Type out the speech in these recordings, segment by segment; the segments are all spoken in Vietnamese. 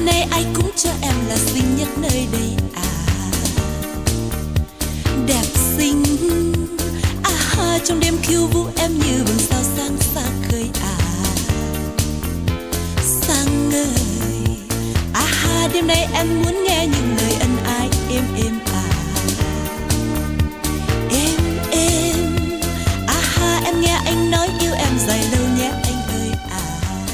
đêm nay ai cũng cho em là xinh nhất nơi đây à. Đẹp xinh à ha, trong đêm khiêu vũ em như vầng sao sáng xa khơi à. Sáng ơi à ha, đêm nay em muốn nghe những lời ân ái êm êm à. Êm êm à ha, em nghe anh nói yêu em dài lâu nhé anh ơi à.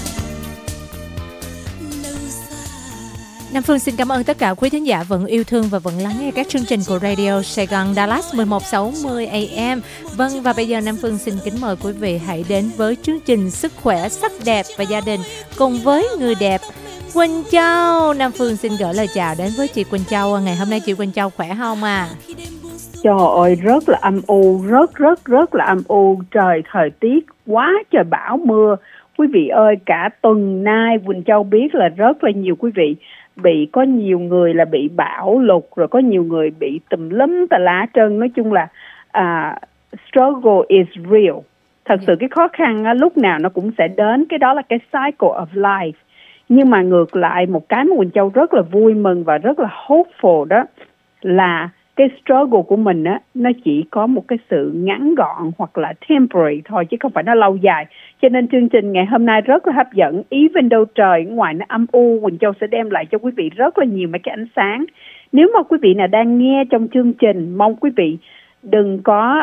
Lâu dài. Nam Phương xin cảm ơn tất cả quý thính giả vẫn yêu thương và vẫn lắng nghe các chương trình của Radio Sài Gòn Dallas 1160 AM. Vâng, và bây giờ Nam Phương xin kính mời quý vị hãy đến với chương trình Sức khỏe, sắc đẹp và gia đình cùng với người đẹp Quỳnh Châu. Nam Phương xin gửi lời chào đến với chị Quỳnh Châu. Ngày hôm nay chị Quỳnh Châu khỏe không à? Trời ơi, rất là âm u, rất là âm u. Trời, thời tiết quá trời bão mưa. Quý vị ơi, cả tuần nay Quỳnh Châu biết là rất là nhiều quý vị có nhiều người là bị bão lụt, rồi có nhiều người bị tùm lum tà lá trơn. Nói chung là struggle is real. Thật sự cái khó khăn lúc nào nó cũng sẽ đến. Cái đó là cái cycle of life. Nhưng mà ngược lại, một cái mà Quỳnh Châu rất là vui mừng và rất là hopeful đó là cái struggle của mình á, nó chỉ có một cái sự ngắn gọn hoặc là temporary thôi, chứ không phải nó lâu dài. Cho nên chương trình ngày hôm nay rất là hấp dẫn. Even though trời ngoài nó âm u, Quỳnh Châu sẽ đem lại cho quý vị rất là nhiều mấy cái ánh sáng. Nếu mà quý vị nào đang nghe trong chương trình, mong quý vị đừng có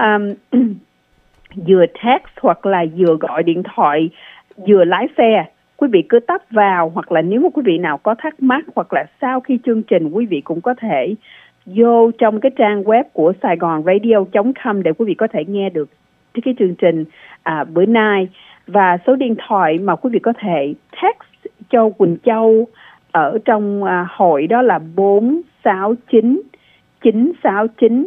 vừa text hoặc là vừa gọi điện thoại, vừa lái xe. Quý vị cứ tấp vào, hoặc là nếu mà quý vị nào có thắc mắc hoặc là sau khi chương trình, quý vị cũng có thể vô trong cái trang web của saigonradio.com để quý vị có thể nghe được cái chương trình bữa nay. Và số điện thoại mà quý vị có thể text cho Quỳnh Châu ở trong hội đó là 469 969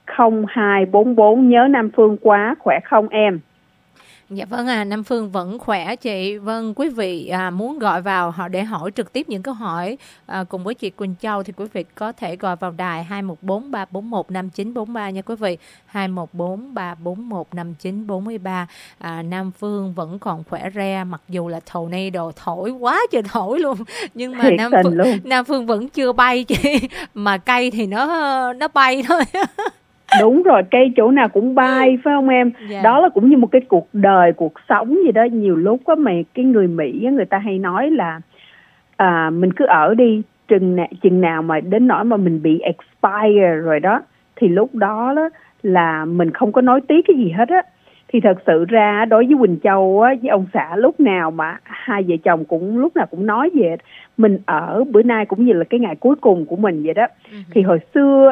0244. Nhớ Nam Phương quá, khỏe không em? Dạ vâng Nam Phương vẫn khỏe chị. Vâng, quý vị muốn gọi vào họ để hỏi trực tiếp những câu hỏi cùng với chị Quỳnh Châu thì quý vị có thể gọi vào đài 214 341 5943 nha quý vị. 214 341 5943. Nam Phương vẫn còn khỏe re, mặc dù là tornado thổi quá trời thổi luôn, nhưng mà Nam Phương vẫn chưa bay chị, mà cây thì nó bay thôi. Đúng rồi, cây chỗ nào cũng bay phải không em? Đó là cũng như một cái cuộc đời, cuộc sống gì đó. Nhiều lúc á, cái người Mỹ người ta hay nói là mình cứ ở đi, chừng nào mà đến nỗi mà mình bị expire rồi đó, thì lúc đó là mình không có nói tiếc cái gì hết á. Thì thật sự ra đối với Quỳnh Châu á, với ông xã, lúc nào mà hai vợ chồng cũng lúc nào cũng nói về mình ở bữa nay cũng như là cái ngày cuối cùng của mình vậy đó. Thì hồi xưa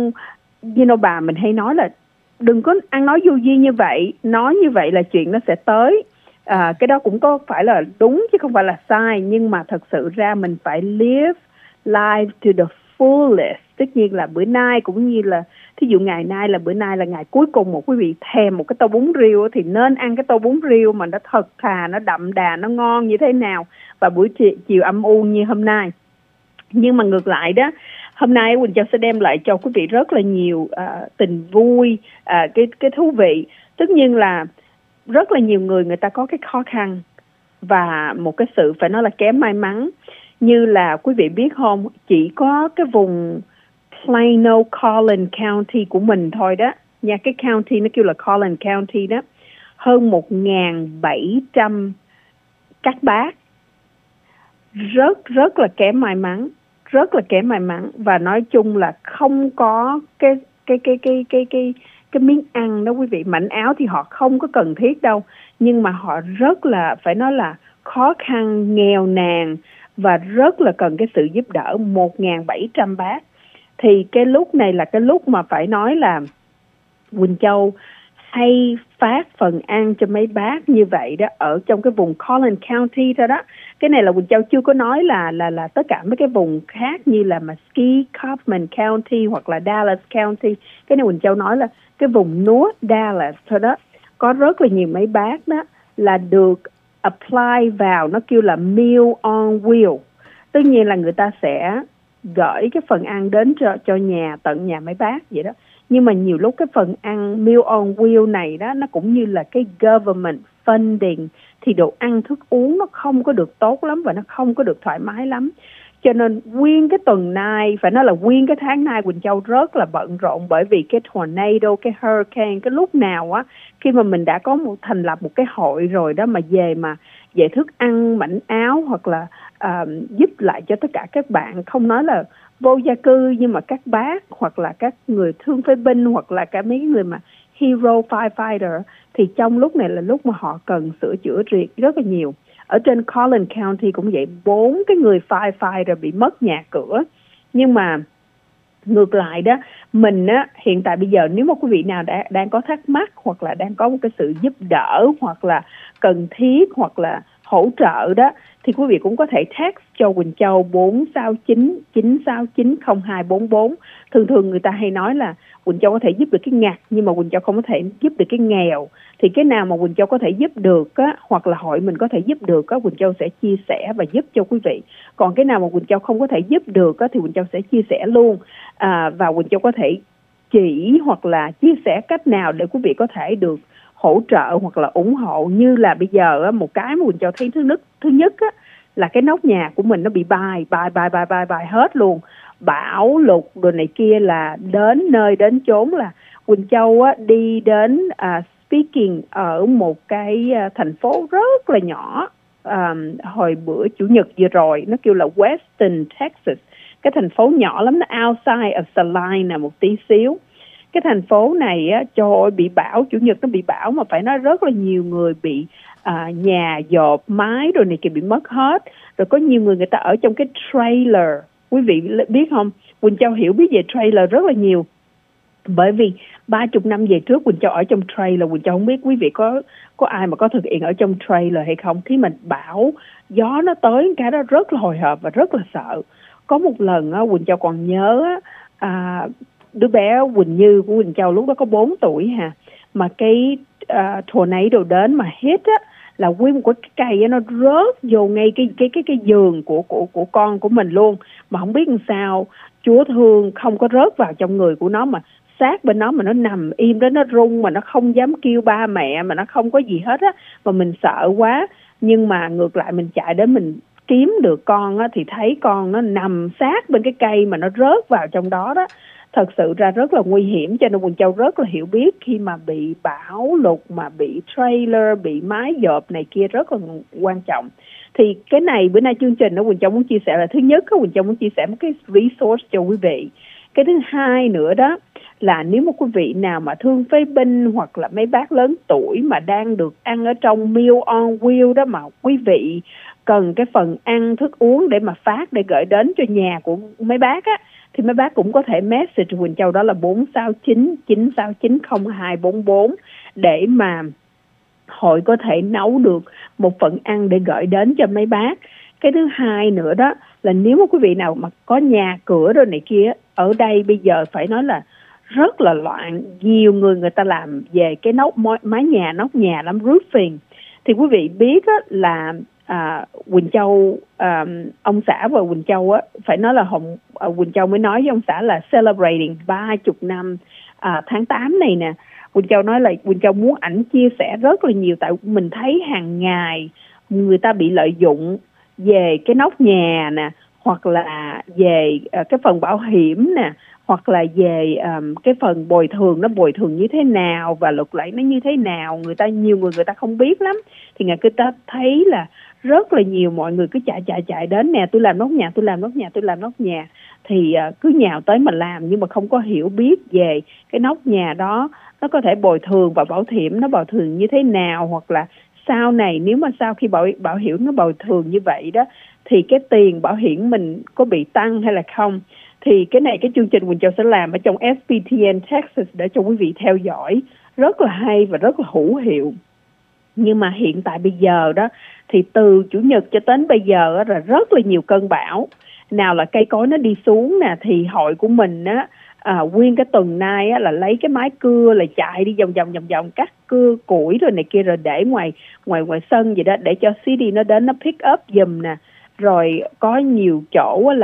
bà mình hay nói là đừng có ăn nói vô duyên như vậy, nói như vậy là chuyện nó sẽ tới. Cái đó cũng có phải là đúng chứ không phải là sai, nhưng mà thật sự ra mình phải live life to the fullest. Tất nhiên là bữa nay cũng như là thí dụ ngày nay là bữa nay là ngày cuối cùng một quý vị thèm một cái tô bún riêu thì nên ăn cái tô bún riêu mà nó thật thà, nó đậm đà, nó ngon như thế nào, và buổi chiều âm u như hôm nay. Nhưng mà ngược lại đó, hôm nay Quỳnh Châu sẽ đem lại cho quý vị rất là nhiều tình vui, cái thú vị. Tất nhiên là rất là nhiều người ta có cái khó khăn và một cái sự phải nói là kém may mắn. Như là quý vị biết không, chỉ có cái vùng Plano, Collin County của mình thôi đó nha, cái county nó kêu là Collin County đó, hơn 1.700 các bác, rất là kém may mắn, rất là kém may mắn. Và nói chung là không có cái miếng ăn đó quý vị. Mảnh áo thì họ không có cần thiết đâu, nhưng mà họ rất là phải nói là khó khăn, nghèo nàn và rất là cần cái sự giúp đỡ. 1.700 bác. Thì cái lúc này là cái lúc mà phải nói là Quỳnh Châu hay phát phần ăn cho mấy bác như vậy đó, ở trong cái vùng Collin County thôi đó. Cái này là Quỳnh Châu chưa có nói là tất cả mấy cái vùng khác như là Mesquite, Kaufman County hoặc là Dallas County. Cái này Quỳnh Châu nói là cái vùng North Dallas thôi đó. Có rất là nhiều mấy bác đó là được apply vào, nó kêu là Meal on Wheel. Tất nhiên là người ta sẽ gửi cái phần ăn đến cho nhà, tận nhà mấy bác vậy đó. Nhưng mà nhiều lúc cái phần ăn Meal on Wheel này đó, nó cũng như là cái government funding, thì đồ ăn thức uống nó không có được tốt lắm và nó không có được thoải mái lắm. Cho nên nguyên cái tuần nay, phải nói là nguyên cái tháng nay Quỳnh Châu rất là bận rộn, bởi vì cái tornado, cái hurricane, cái lúc nào á khi mà mình đã có thành lập một cái hội rồi đó, mà về thức ăn mảnh áo hoặc là giúp lại cho tất cả các bạn, không nói là vô gia cư, nhưng mà các bác hoặc là các người thương phế binh hoặc là cả mấy người mà hero firefighter, thì trong lúc này là lúc mà họ cần sửa chữa rất là nhiều. Ở trên Collin County cũng vậy, 4 cái người firefighter bị mất nhà cửa. Nhưng mà ngược lại đó, mình á, hiện tại bây giờ nếu mà quý vị nào đang có thắc mắc hoặc là đang có một cái sự giúp đỡ hoặc là cần thiết hoặc là hỗ trợ đó, thì quý vị cũng có thể text cho Quỳnh Châu 469-969-0244. Thường người ta hay nói là Quỳnh Châu có thể giúp được cái ngặt, nhưng mà Quỳnh Châu không có thể giúp được cái nghèo. Thì cái nào mà Quỳnh Châu có thể giúp được á, hoặc là hội mình có thể giúp được á, Quỳnh Châu sẽ chia sẻ và giúp cho quý vị. Còn cái nào mà Quỳnh Châu không có thể giúp được á, thì Quỳnh Châu sẽ chia sẻ luôn. Và Quỳnh Châu có thể chỉ hoặc là chia sẻ cách nào để quý vị có thể được hỗ trợ hoặc là ủng hộ. Như là bây giờ một cái mà Quỳnh Châu thấy thứ nhất á, là cái nóc nhà của mình nó bị bay hết luôn, bão lụt đồ này kia, là đến nơi đến chốn là Quỳnh Châu á, đi đến speaking ở một cái thành phố rất là nhỏ hồi bữa Chủ nhật vừa rồi, nó kêu là Weston, Texas. Cái thành phố nhỏ lắm, nó outside of Salina một tí xíu. Cái thành phố này á, trời ơi, bị bão, Chủ nhật nó bị bão mà phải nói rất là nhiều người bị nhà dột mái rồi này kia bị mất hết. Rồi có nhiều người ta ở trong cái trailer. Quý vị biết không, Quỳnh Châu hiểu biết về trailer rất là nhiều, bởi vì 30 năm về trước Quỳnh Châu ở trong trailer. Quỳnh Châu không biết quý vị có ai mà có thực hiện ở trong trailer hay không. Khi mình bão gió nó tới cái đó rất là hồi hộp và rất là sợ. Có một lần á, Quỳnh Châu còn nhớ đứa bé Quỳnh Như của Quỳnh Châu lúc đó có 4 tuổi mà cái tornado đến mà hit á, là nguyên một cái cây á, nó rớt vô ngay cái giường của con của mình luôn. Mà không biết làm sao, Chúa thương, không có rớt vào trong người của nó, mà sát bên nó mà nó nằm im đó, nó rung mà nó không dám kêu ba mẹ, mà nó không có gì hết á. Mà mình sợ quá, nhưng mà ngược lại mình chạy đến mình kiếm được con á, thì thấy con nó nằm sát bên cái cây mà nó rớt vào trong đó đó. Thật sự ra rất là nguy hiểm, cho nên Quỳnh Châu rất là hiểu biết khi mà bị bão lụt, mà bị trailer, bị mái dợp này kia rất là quan trọng. Thì cái này bữa nay chương trình đó Quỳnh Châu muốn chia sẻ là thứ nhất, Quỳnh Châu muốn chia sẻ một cái resource cho quý vị. Cái thứ hai nữa đó là nếu mà quý vị nào mà thương phế binh hoặc là mấy bác lớn tuổi mà đang được ăn ở trong Meal on Wheels đó, mà quý vị cần cái phần ăn thức uống để mà phát, để gửi đến cho nhà của mấy bác á, thì mấy bác cũng có thể message Quỳnh Châu, đó là 469-969-0244, để mà hội có thể nấu được một phần ăn để gửi đến cho mấy bác. Cái thứ hai nữa đó là nếu mà quý vị nào mà có nhà cửa rồi này kia, ở đây bây giờ phải nói là rất là loạn. Nhiều người ta làm về cái mái nhà, nóc nhà lắm, roofing. Thì quý vị biết á, là Quỳnh Châu, ông xã và Quỳnh Châu á, phải nói là Quỳnh Châu mới nói với ông xã là celebrating 30 năm tháng 8 này nè. Quỳnh Châu nói là Quỳnh Châu muốn ảnh chia sẻ rất là nhiều, tại mình thấy hàng ngày người ta bị lợi dụng về cái nóc nhà nè, hoặc là về cái phần bảo hiểm nè, hoặc là về cái phần bồi thường, nó bồi thường như thế nào và luật lệ nó như thế nào. Nhiều người ta không biết lắm. Thì người ta thấy là rất là nhiều mọi người cứ chạy đến nè, tôi làm nóc nhà. Thì cứ nhào tới mà làm, nhưng mà không có hiểu biết về cái nóc nhà đó nó có thể bồi thường và bảo hiểm nó bồi thường như thế nào, hoặc là sau này nếu mà sau khi bảo hiểm nó bồi thường như vậy đó, thì cái tiền bảo hiểm mình có bị tăng hay là không. Thì cái này cái chương trình Quỳnh Châu sẽ làm ở trong SPTN Texas để cho quý vị theo dõi, rất là hay và rất là hữu hiệu. Nhưng mà hiện tại bây giờ đó, thì từ Chủ nhật cho đến bây giờ là rất là nhiều cơn bão. Nào là cây cối nó đi xuống nè, thì hội của mình á, nguyên cái tuần nay á, là lấy cái máy cưa là chạy đi vòng cắt cưa củi rồi này kia, rồi để ngoài sân vậy đó, để cho CD nó đến nó pick up giùm nè. Rồi có nhiều chỗ là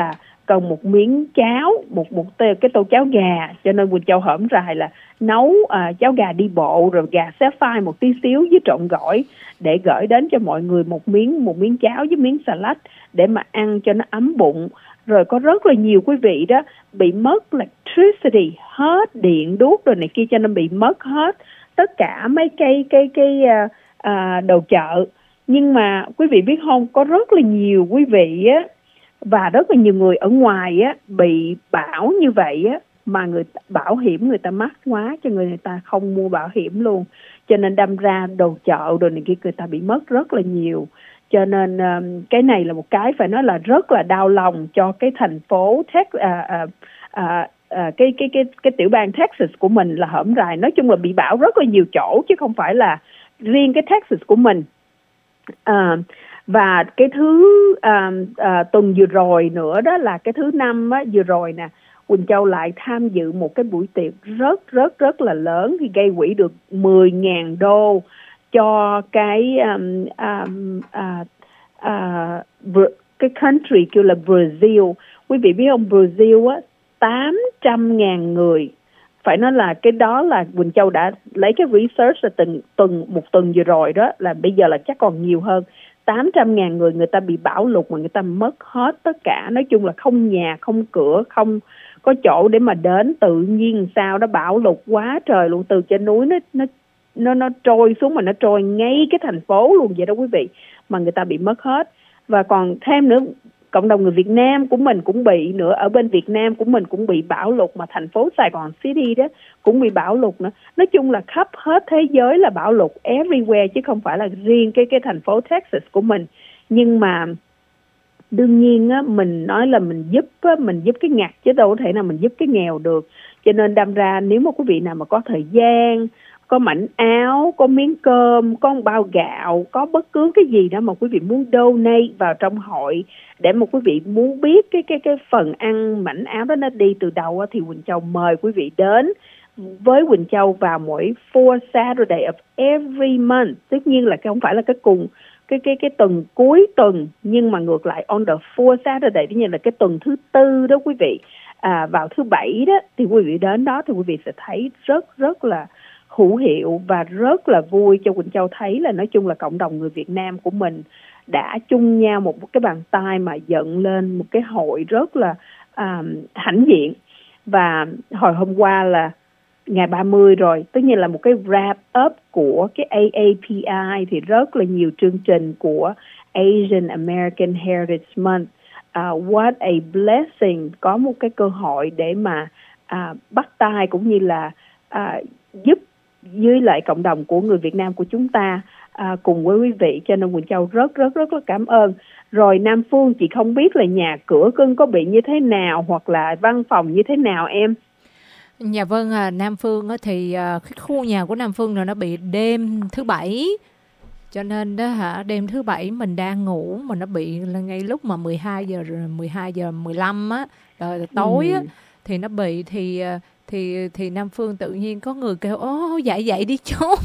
cần một miếng cháo, cái tô cháo gà, cho nên Quỳnh Châu hổm rày là nấu cháo gà đi bộ, rồi gà xé phai một tí xíu với trộn gỏi để gửi đến cho mọi người một miếng cháo với miếng salad để mà ăn cho nó ấm bụng. Rồi có rất là nhiều quý vị đó bị mất electricity, hết điện đuốc rồi này kia, cho nên bị mất hết tất cả mấy cái đồ chợ. Nhưng mà quý vị biết không, có rất là nhiều quý vị á và rất là nhiều người ở ngoài á bị bão như vậy á, mà bảo hiểm người ta mắc quá cho người ta không mua bảo hiểm luôn, cho nên đâm ra đồ chợ đồ này kia người ta bị mất rất là nhiều. Cho nên cái này là một cái phải nói là rất là đau lòng cho cái thành phố cái tiểu bang Texas của mình là hổm rày. Nói chung là bị bão rất là nhiều chỗ chứ không phải là riêng cái Texas của mình. Và cái thứ tuần vừa rồi nữa đó là cái thứ năm á, vừa rồi nè, Quỳnh Châu lại tham dự một cái buổi tiệc rất là lớn, thì gây quỹ được 10.000 đô cho cái country kêu là Brazil. Quý vị biết không, Brazil á 800.000 người. Phải nói là cái đó là Quỳnh Châu đã lấy cái research là một tuần vừa rồi đó, là bây giờ là chắc còn nhiều hơn. 800.000 người ta bị bão lụt mà người ta mất hết tất cả. Nói chung là không nhà, không cửa, không có chỗ để mà đến, tự nhiên sao đó bão lụt quá trời luôn, từ trên núi nó trôi xuống mà nó trôi ngay cái thành phố luôn vậy đó quý vị, mà người ta bị mất hết. Và còn thêm nữa, cộng đồng người Việt Nam của mình cũng bị nữa, ở bên Việt Nam của mình cũng bị bão lụt, mà thành phố Sài Gòn City đó cũng bị bão lụt nữa. Nói chung là khắp hết thế giới là bão lụt everywhere, chứ không phải là riêng cái thành phố Texas của mình. Nhưng mà đương nhiên á, mình nói là mình giúp cái ngặt chứ đâu có thể nào mình giúp cái nghèo được. Cho nên đâm ra nếu mà quý vị nào mà có thời gian, có mảnh áo, có miếng cơm, có một bao gạo, có bất cứ cái gì đó mà quý vị muốn donate vào trong hội, để mà quý vị muốn biết cái phần ăn mảnh áo đó nó đi từ đâu, thì Quỳnh Châu mời quý vị đến với Quỳnh Châu vào mỗi fourth Saturday of every month. Tất nhiên là không phải là cái cùng cái tuần cuối tuần, nhưng mà ngược lại on the fourth Saturday, tức là cái tuần thứ tư đó quý vị, vào thứ bảy đó thì quý vị đến đó thì quý vị sẽ thấy rất là hữu hiệu và rất là vui. Cho Quỳnh Châu thấy là nói chung là cộng đồng người Việt Nam của mình đã chung nhau một cái bàn tay mà dựng lên một cái hội rất là hãnh diện. Và hồi hôm qua là ngày 30 rồi, tất nhiên là một cái wrap up của cái AAPI, thì rất là nhiều chương trình của Asian American Heritage Month. What a blessing, có một cái cơ hội để mà bắt tay cũng như là giúp với lại cộng đồng của người Việt Nam của chúng ta cùng với quý vị. Cho nên Quỳnh Châu rất là cảm ơn. Rồi Nam Phương, chị không biết là nhà cửa cưng có bị như thế nào hoặc là văn phòng như thế nào em? Dạ vâng, Nam Phương thì cái khu nhà của Nam Phương là nó bị đêm thứ bảy, cho nên đó đêm thứ bảy mình đang ngủ mà nó bị là ngay lúc mà 12 giờ 15 á, rồi tối á, thì nó bị thì Nam Phương tự nhiên có người kêu dậy đi trốn.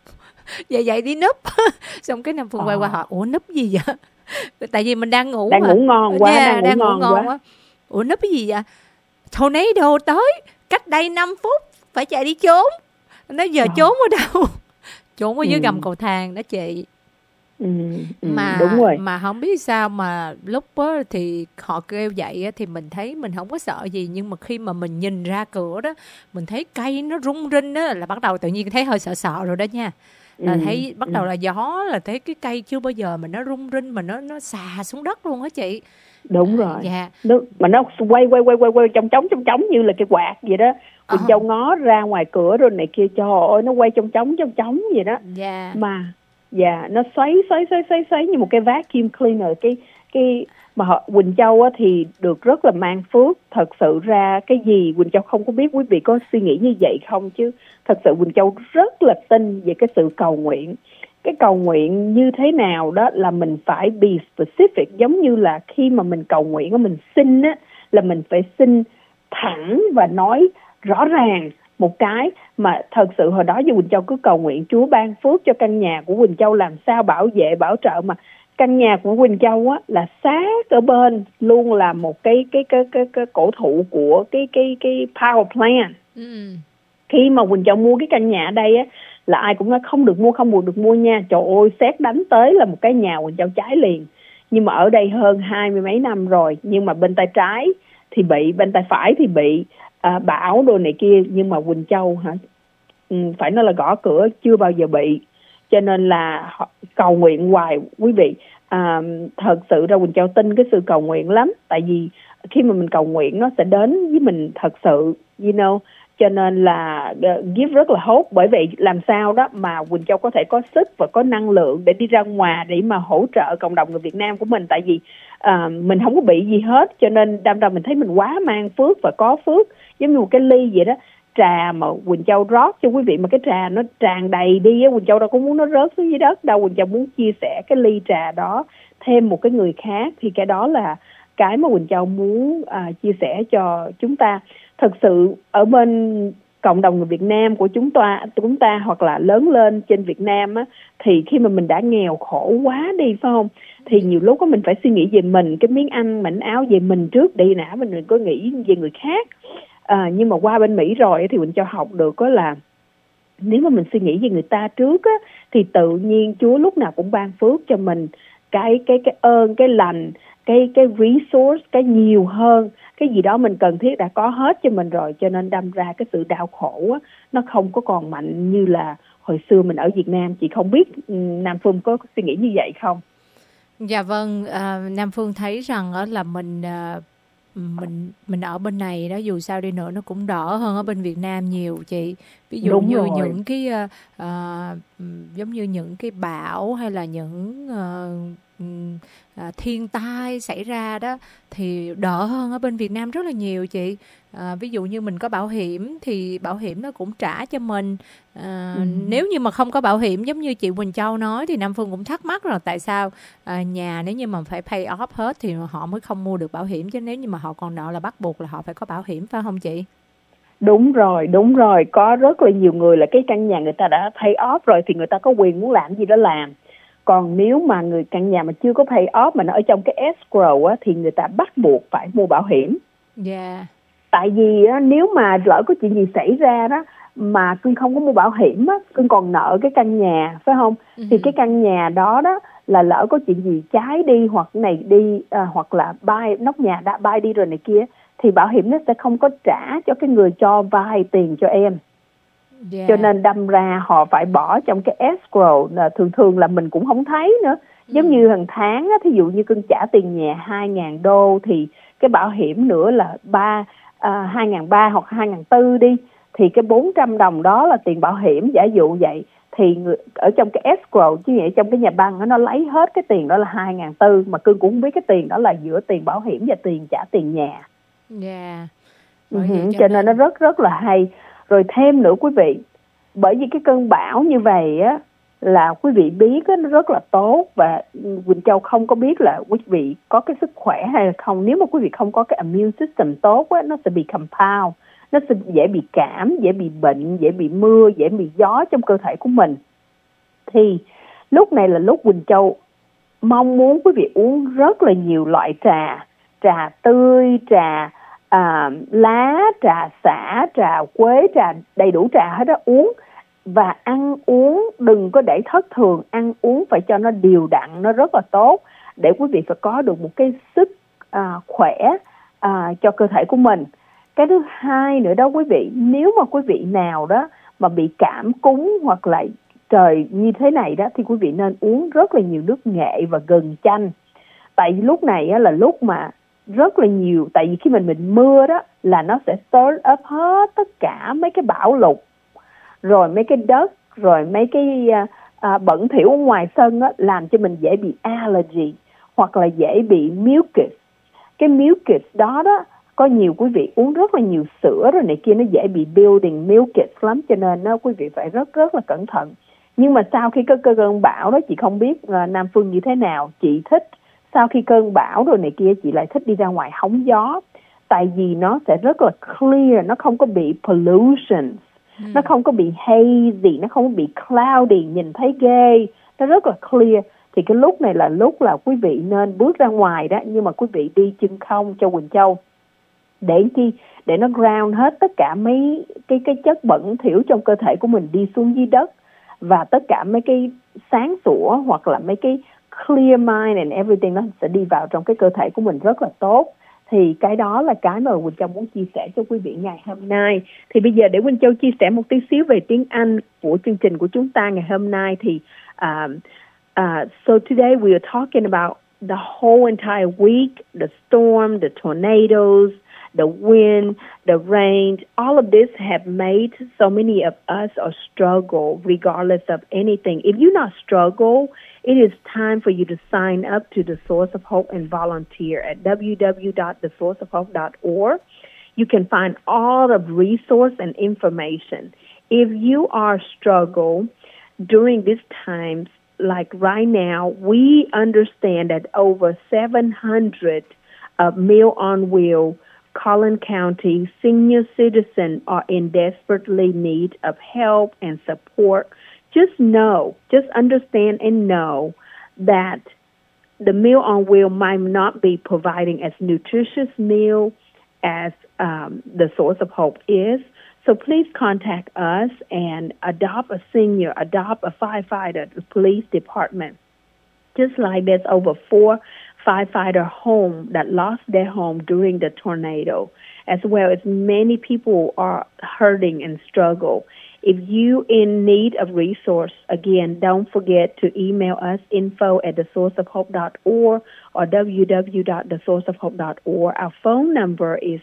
dậy đi núp. Xong cái Nam Phương quay qua hỏi ủa núp gì vậy? Tại vì mình đang ngủ ngon quá, đang ngủ ngon quá. Ủa núp cái gì vậy? Tornado tới cách đây 5 phút, phải chạy đi trốn. Nó giờ trốn ở đâu? Trốn ở dưới gầm cầu thang đó chị. Đúng rồi. Mà không biết sao mà lúc đó thì họ kêu vậy thì mình thấy mình không có sợ gì, nhưng mà khi mà mình nhìn ra cửa đó, mình thấy cây nó rung rinh đó, là bắt đầu tự nhiên thấy hơi sợ rồi đó nha. Là thấy bắt đầu là gió, là thấy cái cây chưa bao giờ mà nó rung rinh mà nó xà xuống đất luôn á chị. Đúng rồi. Dạ. Mà nó quay trong như là cái quạt vậy đó. Quỳnh Châu ngó ra ngoài cửa rồi này kia, trời ơi nó quay trong trống vậy đó. Dạ. Mà nó xoáy như một cái vacuum cleaner. Cái mà Quỳnh Châu á thì được rất là mang phước. Thật sự ra cái gì Quỳnh Châu không có biết quý vị có suy nghĩ như vậy không, chứ thật sự Quỳnh Châu rất là tin về cái sự cầu nguyện. Cái cầu nguyện như thế nào đó là mình phải be specific, giống như là khi mà mình cầu nguyện mình xin á, là mình phải xin thẳng và nói rõ ràng một cái. Mà thật sự hồi đó giờ Quỳnh Châu cứ cầu nguyện Chúa ban phước cho căn nhà của Quỳnh Châu, làm sao bảo vệ bảo trợ, mà căn nhà của Quỳnh Châu á là sát ở bên luôn là một cái cổ thụ của cái power plant. Khi mà Quỳnh Châu mua cái căn nhà ở đây á là ai cũng nói không được mua nha. Trời ơi, sét đánh tới là một cái nhà Quỳnh Châu cháy liền. Nhưng mà ở đây hơn 20 mấy năm rồi, nhưng mà bên tay trái thì bị, bên tay phải thì bị bão đồ này kia, nhưng mà Quỳnh Châu phải nói là gõ cửa chưa bao giờ bị. Cho nên là cầu nguyện hoài quý vị. Thật sự ra Quỳnh Châu tin cái sự cầu nguyện lắm, tại vì khi mà mình cầu nguyện nó sẽ đến với mình thật sự, you know. Cho nên là give rất là hope. Bởi vậy làm sao đó mà Quỳnh Châu có thể có sức và có năng lượng để đi ra ngoài để mà hỗ trợ cộng đồng người Việt Nam của mình. Tại vì mình không có bị gì hết, cho nên đâm ra mình thấy mình quá mang phước và có phước. Giống như một cái ly vậy đó, trà mà Quỳnh Châu rót cho quý vị mà cái trà nó tràn đầy đi á, Quỳnh Châu đâu có muốn nó rớt xuống dưới đất đâu. Quỳnh Châu muốn chia sẻ cái ly trà đó thêm một cái người khác, thì cái đó là cái mà Quỳnh Châu muốn chia sẻ cho chúng ta. Thật sự ở bên cộng đồng người Việt Nam của chúng ta hoặc là lớn lên trên Việt Nam á, thì khi mà mình đã nghèo khổ quá đi phải không, thì nhiều lúc đó mình phải suy nghĩ về mình, cái miếng ăn mảnh áo về mình trước đi nè, mình đừng có nghĩ về người khác. Nhưng mà qua bên Mỹ rồi thì mình cho học được đó là nếu mà mình suy nghĩ về người ta trước á, thì tự nhiên Chúa lúc nào cũng ban phước cho mình cái ơn, cái lành, cái resource, cái nhiều hơn, cái gì đó mình cần thiết đã có hết cho mình rồi. Cho nên đâm ra cái sự đau khổ á, nó không có còn mạnh như là hồi xưa mình ở Việt Nam. Chị không biết Nam Phương có suy nghĩ như vậy không? Dạ vâng, Nam Phương thấy rằng là mình ở bên này đó, dù sao đi nữa nó cũng đỡ hơn ở bên Việt Nam nhiều chị. Ví dụ Đúng như rồi. những cái giống như những cái bão hay là những thiên tai xảy ra đó thì đỡ hơn ở bên Việt Nam rất là nhiều chị. Ví dụ như mình có bảo hiểm thì bảo hiểm nó cũng trả cho mình. Nếu như mà không có bảo hiểm giống như chị Quỳnh Châu nói thì Nam Phương cũng thắc mắc rồi, tại sao nhà nếu như mà phải pay off hết thì họ mới không mua được bảo hiểm, chứ nếu như mà họ còn nợ là bắt buộc là họ phải có bảo hiểm, phải không chị? Đúng rồi. Có rất là nhiều người là cái căn nhà người ta đã pay off rồi thì người ta có quyền muốn làm gì đó làm. Còn nếu mà căn nhà mà chưa có pay off mà nó ở trong cái escrow á, thì người ta bắt buộc phải mua bảo hiểm. Yeah. Tại vì á, nếu mà lỡ có chuyện gì xảy ra đó mà Cưng không có mua bảo hiểm á, Cưng còn nợ cái căn nhà, phải không? Thì cái căn nhà đó là lỡ có chuyện gì cháy đi hoặc này đi hoặc là nóc nhà đã bay đi rồi này kia, thì bảo hiểm nó sẽ không có trả cho cái người cho vay tiền cho em. Yeah. Cho nên đâm ra họ phải bỏ trong cái escrow, thường là mình cũng không thấy nữa. Giống như hàng tháng á, thí dụ như Cưng trả tiền nhà $2,000 thì cái bảo hiểm nữa là $2,300 hoặc $2,400 đi, thì cái $400 đó là tiền bảo hiểm, giả dụ vậy. Thì ở trong cái escrow, chứ vậy trong cái nhà băng nó lấy hết cái tiền đó là $2,400, mà Cưng cũng không biết cái tiền đó là giữa tiền bảo hiểm và tiền trả tiền nhà. Yeah. Cho nên nó rất là hay. Rồi thêm nữa quý vị, bởi vì cái cơn bão như vậy á, là quý vị biết á, nó rất là tốt, và Quỳnh Châu không có biết là quý vị có cái sức khỏe hay là không. Nếu mà quý vị không có cái immune system tốt á, nó sẽ bị compound, nó sẽ dễ bị cảm, dễ bị bệnh, dễ bị mưa, dễ bị gió trong cơ thể của mình. Thì lúc này là lúc Quỳnh Châu mong muốn quý vị uống rất là nhiều loại trà tươi, trà lá, trà xả, trà quế, trà đầy đủ trà hết đó, uống. Và ăn uống đừng có để thất thường, ăn uống phải cho nó đều đặn, nó rất là tốt để quý vị phải có được một cái sức khỏe cho cơ thể của mình. Cái thứ hai nữa đó quý vị, nếu mà quý vị nào đó mà bị cảm cúm hoặc là trời như thế này đó, thì quý vị nên uống rất là nhiều nước nghệ và gừng chanh. Tại vì lúc này á, là lúc mà rất là nhiều, tại vì khi mình mưa đó là nó sẽ stir up hết tất cả mấy cái bão lụt, rồi mấy cái đất, rồi mấy cái bẩn thỉu ở ngoài sân á, làm cho mình dễ bị allergy hoặc là dễ bị mucus. Cái mucus đó có nhiều quý vị uống rất là nhiều sữa rồi này kia, nó dễ bị building mucus lắm, cho nên quý vị phải rất là cẩn thận. Nhưng mà sau khi có cơn bão đó, chị không biết Nam Phương như thế nào, chị thích sau khi cơn bão rồi này kia, chị lại thích đi ra ngoài hóng gió, tại vì nó sẽ rất là clear, nó không có bị pollution, nó không có bị hazy, nó không có bị cloudy, nhìn thấy ghê, nó rất là clear. thì cái lúc này là lúc là quý vị nên bước ra ngoài đó, nhưng mà quý vị đi chân không cho Quỳnh Châu, để nó ground hết tất cả mấy cái chất bẩn thỉu trong cơ thể của mình đi xuống dưới đất, và tất cả mấy cái sáng sủa hoặc là mấy cái clear mind and everything nó sẽ đi vào trong cái cơ thể của mình rất là tốt. Thì cái đó là cái mà Quỳnh Châu muốn chia sẻ cho quý vị ngày hôm nay. Thì bây giờ để Quỳnh Châu chia sẻ một tí xíu về tiếng Anh của chương trình của chúng ta ngày hôm nay. Thì so today we are talking about the whole entire week, the storm, the tornadoes, the wind, the rain, all of this have made so many of us struggle regardless of anything. If you not struggle, it is time for you to sign up to the Source of Hope and volunteer at www.thesourceofhope.org. You can find all of resource and information. If you are struggle during these times, like right now, we understand that over 700 Meal on Wheels Collin County senior citizens are in desperately need of help and support. Just understand and know that the Meal on Wheels might not be providing as nutritious meal as the Source of Hope is. So please contact us and adopt a senior, adopt a firefighter, the police department. Just like there's over 4 firefighter home that lost their home during the tornado, as well as many people are hurting and struggle. If you in need of resource, again, don't forget to email us info@thesourceofhope.org or www.thesourceofhope.org. Our phone number is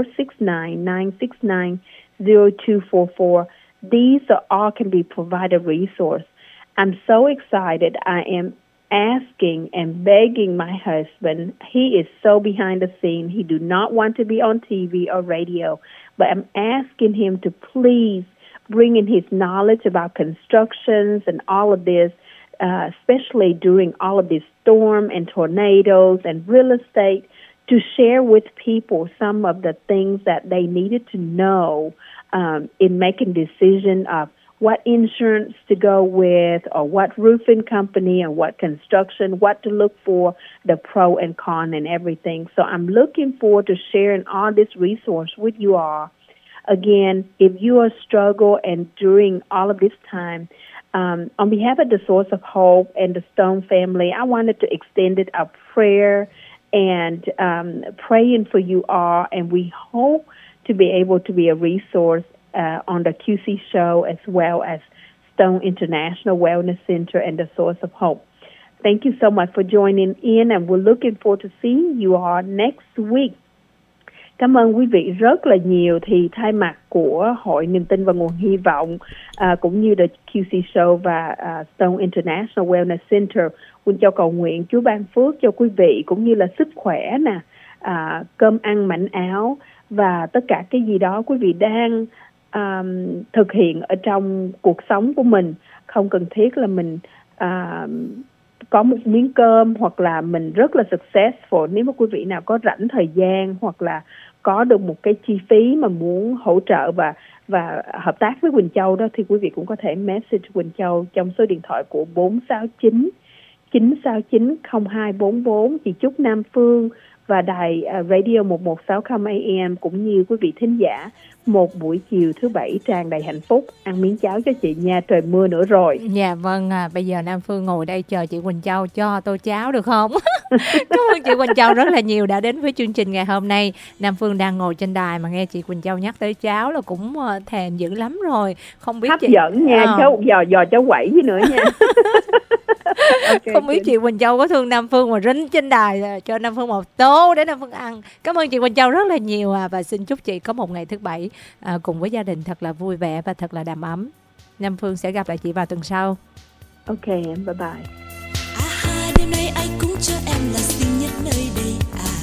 469-969-0244. These all can be provided resource. I'm so excited. I am asking and begging my husband. He is so behind the scene. He do not want to be on TV or radio, but I'm asking him to please bring in his knowledge about constructions and all of this, especially during all of these storm and tornadoes and real estate, to share with people some of the things that they needed to know in making decision of what insurance to go with, or what roofing company, and what construction, what to look for, the pro and con and everything. So I'm looking forward to sharing all this resource with you all. Again, if you are struggle and during all of this time, on behalf of the Source of Hope and the Stone family, I wanted to extend it a prayer and praying for you all, and we hope to be able to be a resource on the QC show, as well as Stone International Wellness Center and the Source of Hope. Thank you so much for joining in, and we're looking forward to seeing you all next week. Cảm ơn quý vị rất là nhiều. Thì thay mặt của Hội Niềm Tin và Nguồn Hy vọng, cũng như The QC Show và Stone International Wellness Center, Quỳnh Châu cầu nguyện Chúa ban phước cho quý vị, cũng như là sức khỏe nè, cơm ăn mảnh áo, và tất cả cái gì đó quý vị đang thực hiện ở trong cuộc sống của mình. Không cần thiết là mình có một miếng cơm, hoặc là mình rất là successful. Nếu mà quý vị nào có rảnh thời gian, hoặc là có được một cái chi phí mà muốn hỗ trợ và hợp tác với Quỳnh Châu đó, thì quý vị cũng có thể message Quỳnh Châu trong số điện thoại của 469-969-0244. Chị Trúc Nam Phương và đài radio 1160 AM, cũng như quý vị thính giả, một buổi chiều thứ Bảy tràn đầy hạnh phúc. Ăn miếng cháo cho chị nha, trời mưa nữa rồi. Dạ vâng, bây giờ Nam Phương ngồi đây chờ chị Quỳnh Châu cho tô cháo được không? Cảm ơn chị Quỳnh Châu rất là nhiều đã đến với chương trình ngày hôm nay. Nam Phương đang ngồi trên đài mà nghe chị Quỳnh Châu nhắc tới cháo là cũng thèm dữ lắm rồi. Không biết hấp dẫn nha, cháu giò cháu quẩy với nữa nha. Okay, không biết chị Quỳnh Châu có thương Nam Phương mà rính trên đài cho Nam Phương một tô để Nam Phương ăn. Cảm ơn chị Quỳnh Châu rất là nhiều, và xin chúc chị có một ngày thứ Bảy cùng với gia đình thật là vui vẻ và thật là đầm ấm. Nam Phương sẽ gặp lại chị vào tuần sau. Ok, bye bye. Đêm nay ai cũng cho em là